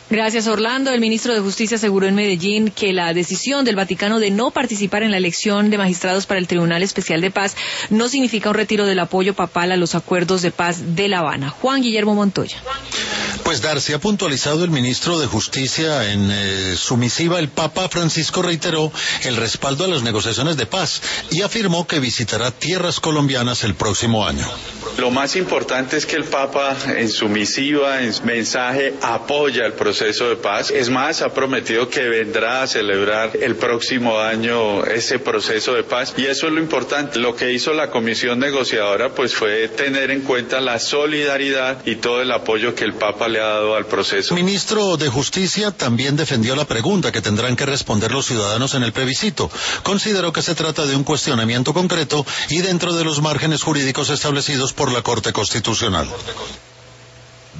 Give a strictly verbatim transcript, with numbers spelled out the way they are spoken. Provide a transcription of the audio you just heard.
Gracias, Orlando. El ministro de Justicia aseguró en Medellín que la decisión del Vaticano de no participar en la elección de magistrados para el Tribunal Especial de Paz no significa un retiro del apoyo papal a los acuerdos de paz de La Habana. Juan Guillermo Montoya. Pues Darcy, ha puntualizado el ministro de Justicia en eh, su misiva. El Papa Francisco reiteró el respaldo a las negociaciones de paz y afirmó que visitará tierras colombianas el próximo año. Lo más importante es que el Papa en su misiva, en su mensaje, apoya el proceso de paz. Es más, ha prometido que vendrá a celebrar el próximo año ese proceso de paz, y eso es lo importante. Lo que hizo la comisión negociadora pues fue tener en cuenta la solidaridad y todo el apoyo que el Papa le ha dado al proceso. El ministro de Justicia también defendió la pregunta que tendrán que responder los ciudadanos en el plebiscito. Consideró que se trata de un cuestionamiento concreto y dentro de los márgenes jurídicos establecidos por la Corte Constitucional.